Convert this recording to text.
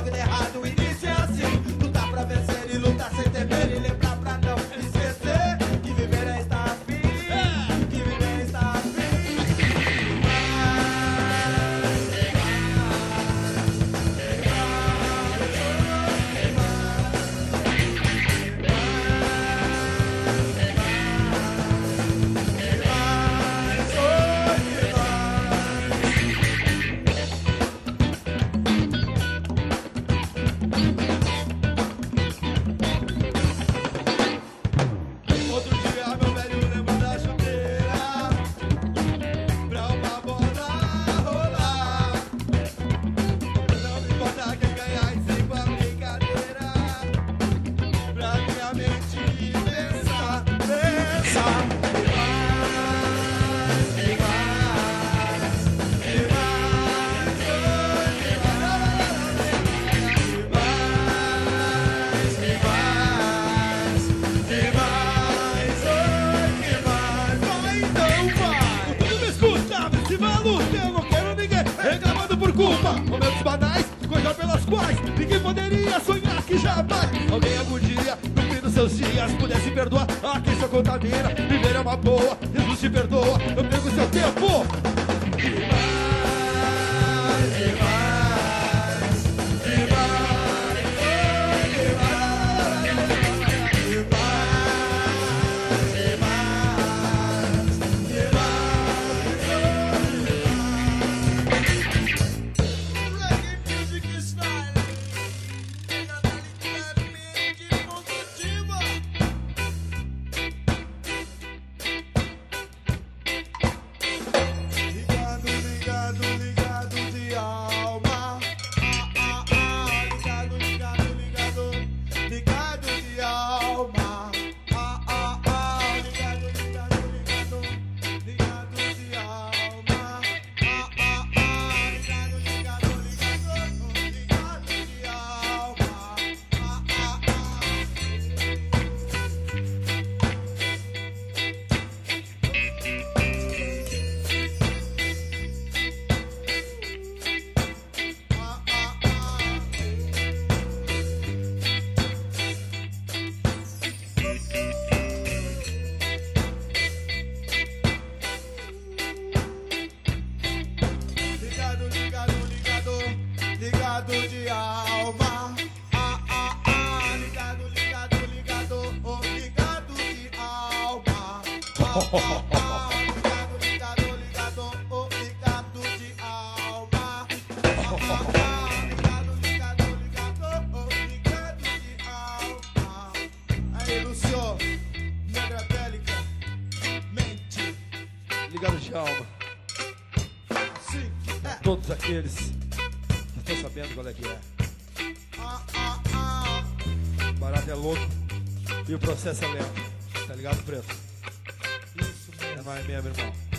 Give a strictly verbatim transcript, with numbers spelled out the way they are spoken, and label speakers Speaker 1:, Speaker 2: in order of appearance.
Speaker 1: der errado, o início é assim. Lutar pra vencer e lutar sem temer. E lembrar pra não esquecer que viver é estar afim, que viver é estar afim. Outro dia meu velho lembra da chuteira pra uma bola rolar. Não me importa quem ganhar em cima da brincadeira, pra minha mente pensar, pensar. E mais, e mais, e mais, e mais, e mais, e mais. Vai então, vai.
Speaker 2: Tu me escuta, esse maluco, eu não quero ninguém reclamando por culpa. Momentos banais, coisas pelas quais ninguém poderia sonhar que jamais alguém algum dia, no fim dos seus dias, pudesse perdoar a quem só contamina. Viver é uma boa, Jesus te perdoa, eu pego o seu tempo.
Speaker 1: E mais, e mais, e mais, e mais, e mais, e mais, e mais. Reggae music style, verdadeiramente positiva. Ligado, ligado, ligado de alma. Ah, ah, ah. Ligado, ligado, ligado, ligado de alma. Ah, ah, ah. Ligado, ligado, ligado, ligado de alma. Ah, ah, ah. Ligado, ligado, ligado, ligado de alma. Ah, ah, Ligado, ligado, ligado, ligado de alma. Ah, ah, ah. Ligado, ligado, ligado, oh, ligado de alma. Ah, ah, ah. Ligado, ligado, ligado, oh, ligado de alma. Ah, ah, ah. Ligado, ligado, ligado, oh, ligado de alma. Aí, Lucio, Negra Bélica, mente.
Speaker 2: Ligado de alma,
Speaker 1: Assim, é.
Speaker 2: todos aqueles que estão sabendo qual é que é.
Speaker 1: Ah, ah, ah.
Speaker 2: O barato é louco e o processo é lento. Tá ligado, preto?
Speaker 1: Isso mesmo.
Speaker 2: É nóis mesmo, irmão.